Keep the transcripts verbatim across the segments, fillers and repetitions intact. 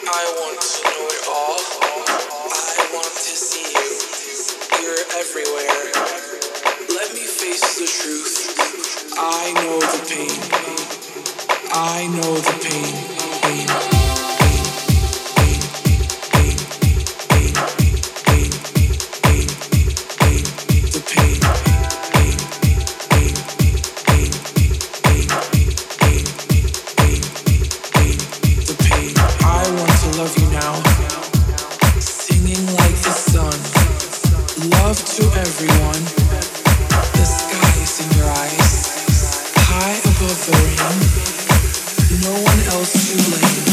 I want to know it all. I want to see you. You're everywhere. Let me face the truth. I know the pain. I know the pain. Pain. Love to everyone. The sky is in your eyes. High above the rain. No one else to blame.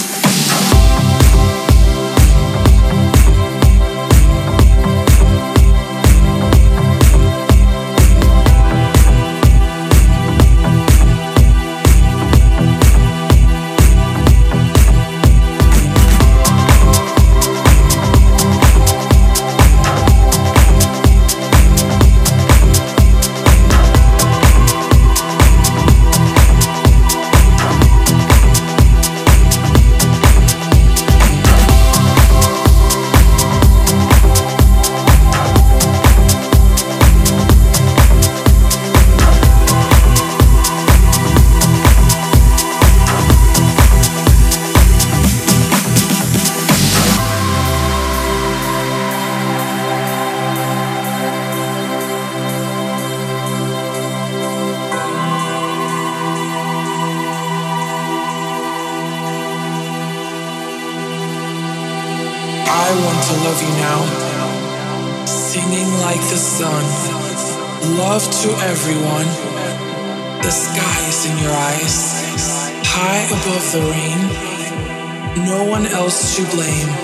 I want to love you now, singing like the sun. Love to everyone. The sky is in your eyes. High above the rain. No one else to blame.